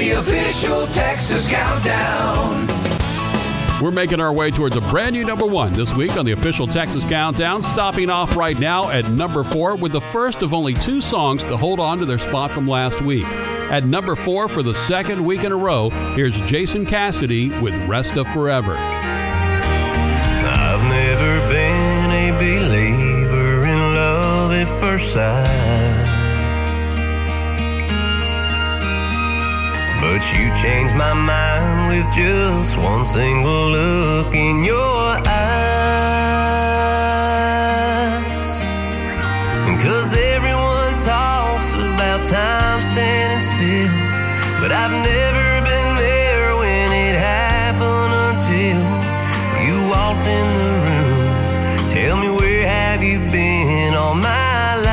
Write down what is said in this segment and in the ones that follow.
the official Texas Countdown. We're making our way towards a brand new number one this week on the official Texas Countdown, stopping off right now at number 4 with the first of only 2 songs to hold on to their spot from last week. At number 4 for the second week in a row, here's Jason Cassidy with Rest of Forever. I've never been a believer in love at first sight, but you changed my mind with just one single look in your eyes. And 'cause everyone talks about time standing still, but I've never been there when it happened until you walked in the room. Tell me, where have you been all my life?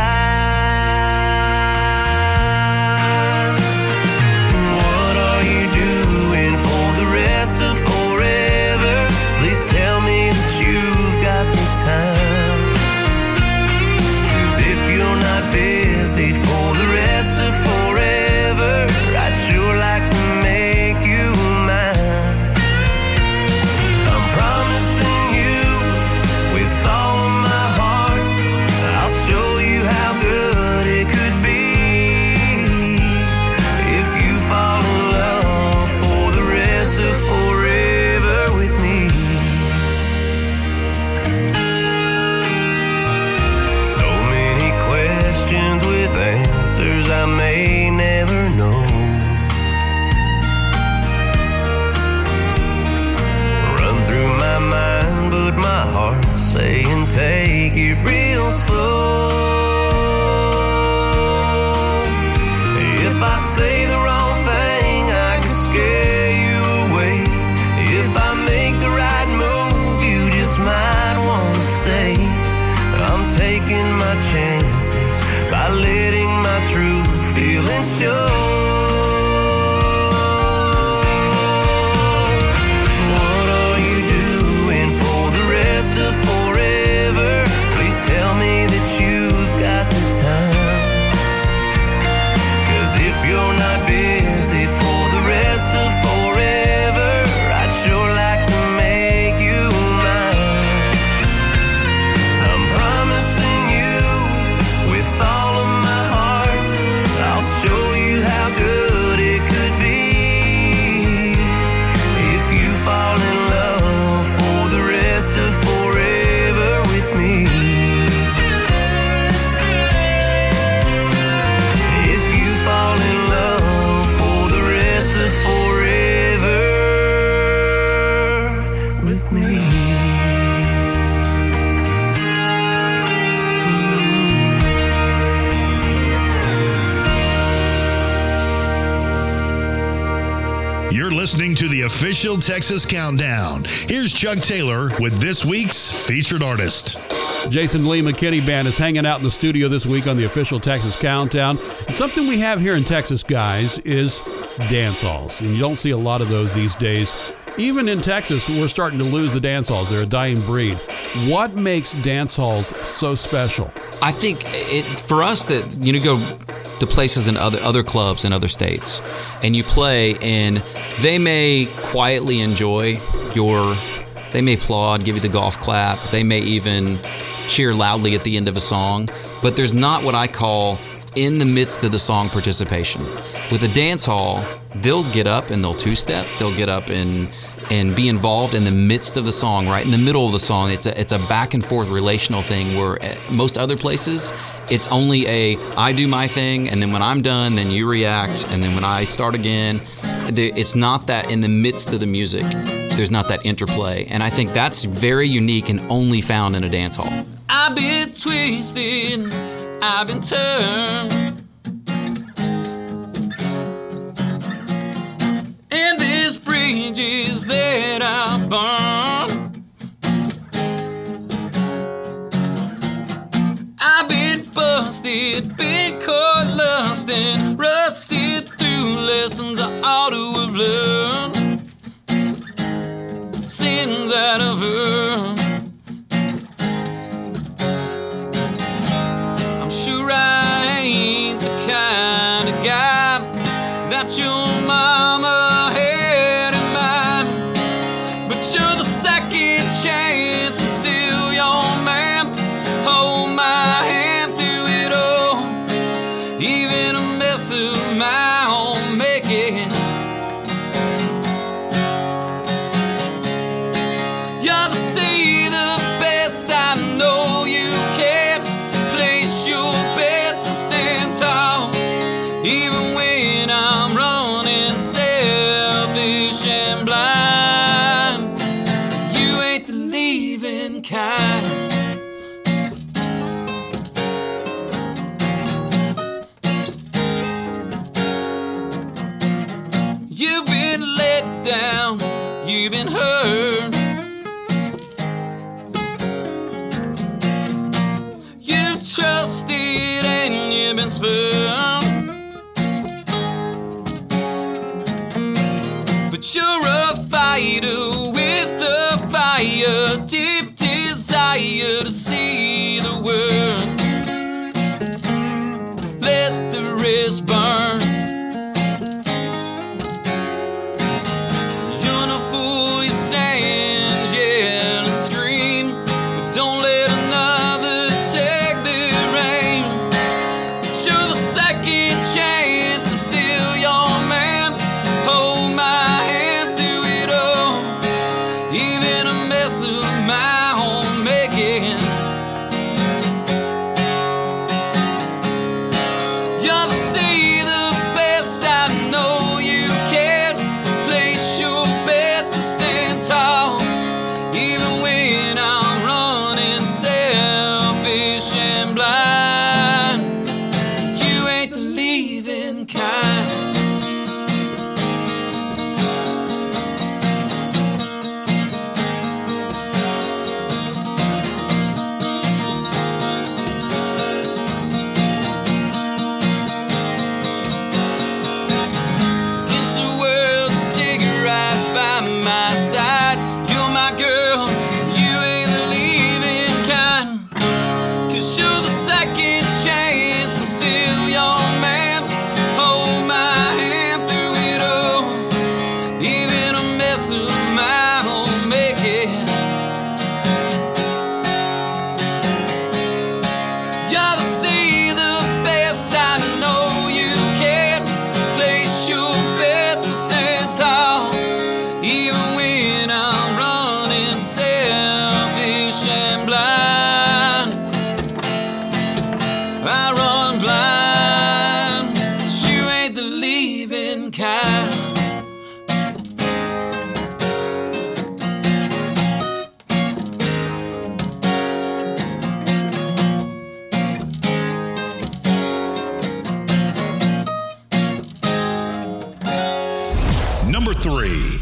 What are you doing for the rest of forever? Please tell me that you've got the time. 'Cause if you're not busy for the rest of forever, I'd sure like to make you mine. I'm promising you with all of my heart, I'll show you how good it could be if you fall in love for the rest of forever with me. So many questions with answers I may never know. Run through my mind, but my heart's saying take it real slow. If I say the wrong thing, I can scare you away. If I make the right move, you just might want to stay. I'm taking my chances by letting my true feelings show. What are you doing for the rest of forever? Please tell me that you've got the time. 'Cause if you're not busy for the rest of forever, I'd sure like to make you mine. I'm promising you with all of my heart, I'll show you how good it could be if you fall in love for the rest of forever with me. If you fall in love for the rest of forever with me. You're listening to the official Texas Countdown. Here's Chuck Taylor with this week's featured artist. Jason Lee McKinney Band is hanging out in the studio this week on the official Texas Countdown. And something we have here in Texas, guys, is dance halls. And you don't see a lot of those these days. Even in Texas, we're starting to lose the dance halls. They're a dying breed. What makes dance halls so special? I think for us that, go to places in other clubs in other states, and you play, and they may quietly enjoy they may applaud, give you the golf clap, they may even cheer loudly at the end of a song, but there's not what I call in the midst of the song participation. With a dance hall, they'll get up and they'll two-step, they'll get up and be involved in the midst of the song, right in the middle of the song. It's a back and forth relational thing, where at most other places it's only I do my thing, and then when I'm done, then you react, and then when I start again. It's not that in the midst of the music, there's not that interplay, and I think that's very unique and only found in a dance hall. I've been twisted, I've been turned, and there's bridges that I've burned. I've been busted, been caught lusting, rusted through lessons I ought to have learned, sins that I've earned. I'm sure I ain't the kind of guy that you're my of my own making. You'll see the best I know. You can't place your bets to stand tall, even when I'm running selfish and blind. You ain't the leaving kind. You've been let down, you've been hurt. You trusted and you've been spurned. But you're a fighter with a fire, deep desire to see the world. Let the rest burn. You're no fool, you stand, yell and scream, but don't let another take the reign. You're the second chance, I'm still your man. Hold my hand through it all, even a mess of my own making. You'll see the best I know. You can't place your bets to stand tall, even when I'm running selfish and blind. You ain't the leaving kind. Against the world, stick right by my side. You're my girl, you ain't the leaving kind. 'Cause you're the second chance, I'm still your man. Hold my hand through it all, even a mess of my own making. You'll see the best I know. You can't place your bets to stand tall, even when I'm running selfish and blind. I run blind, but you ain't the leaving kind. Number 3.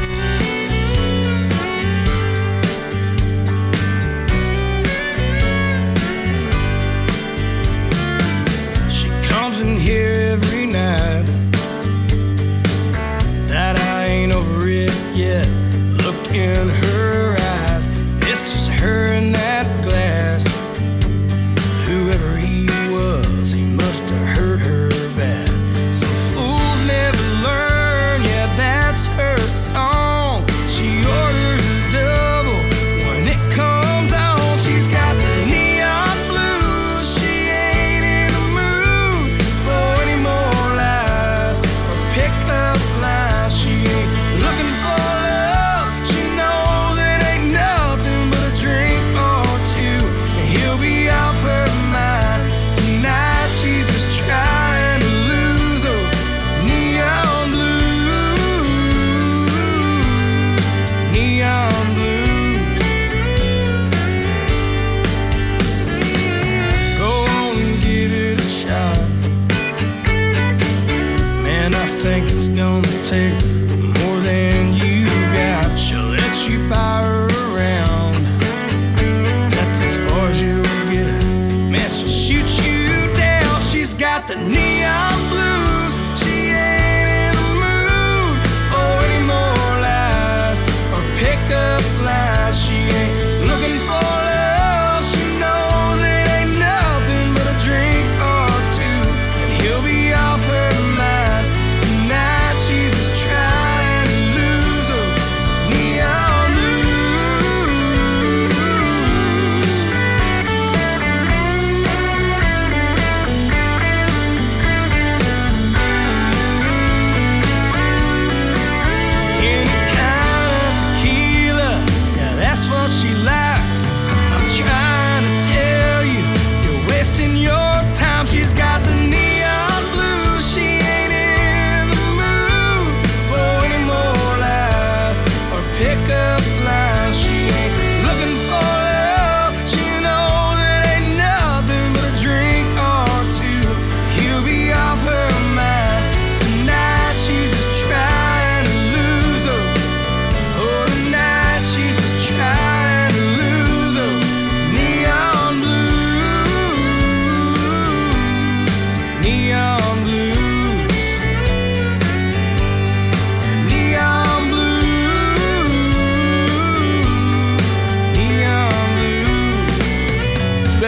She comes in here every night. That I ain't over it yet. Look in her eyes, it's just her in that glass. Whoever he was, he must have hurt her bad. Some fools never learn, yeah, that's her song. She orders a double when it comes on. She's got the neon blues. She ain't in the mood for any more lies or pick-up lines. She ain't looking for love. She knows it ain't nothing but a drink or two, and he'll be off her mind tonight. She's just trying to lose those neon blues. Neon blues. Go on and give it a shot. Man, I think it's gonna take more than you got. She'll let you buy her around. That's as far as you'll get. Man, she'll shoot you down. She's got the neon blues. She ain't in the mood for any more lies or pick-up lines. She ain't looking for love. She knows it ain't nothing but a drink or two, and he'll be off her mind tonight. She's just trying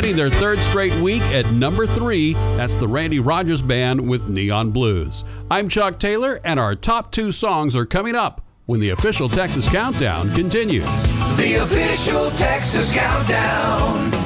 defending their third straight week at number 3. That's the Randy Rogers Band with Neon Blues. I'm Chuck Taylor, and our top 2 songs are coming up when the official Texas Countdown continues. The official Texas Countdown.